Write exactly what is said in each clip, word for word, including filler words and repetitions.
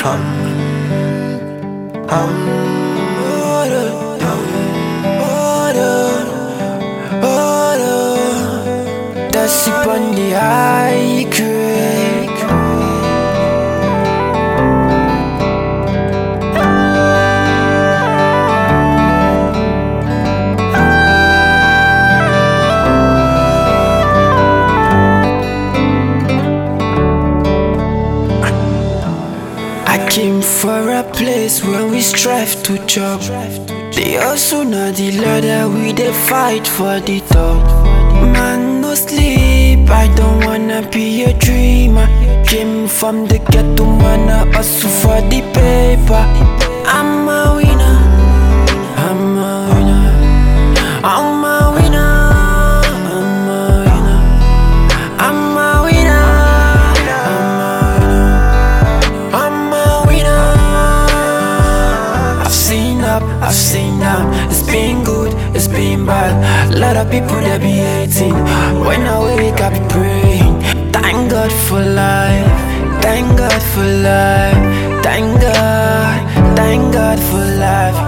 Um, um, order, order, order. That's it on the high grade. I came for a place where we strive to chop. They also know the ladder, we dey fight for the top. Man, no sleep, I don't wanna be a dreamer. Came from the ghetto, wanna hustle for the paper. I'm a winner, I'm a winner, I'm a winner, I'm a winner, I'm a winner, I'm a winner. I've seen up, I've seen down. It's been good, it's been bad. A lot of people that be hating. When I wake, I be praying. Thank God for life, thank God for life, thank God, thank God for life.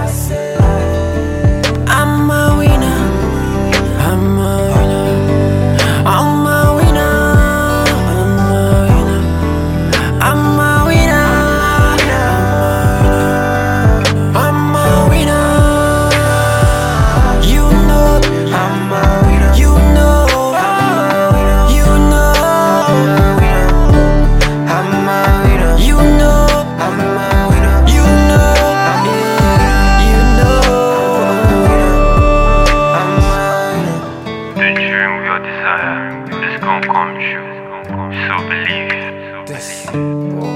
I'm a winner, I'm a winner, I'm a winner, I'm a winner, I'm a winner, I'm a winner. You know, I'm a winner. You know, you know, I'm a winner. You know, I'm a winner. You know, you know, I'm a winner. The dream of your desire is gonna come true. So believe it. This.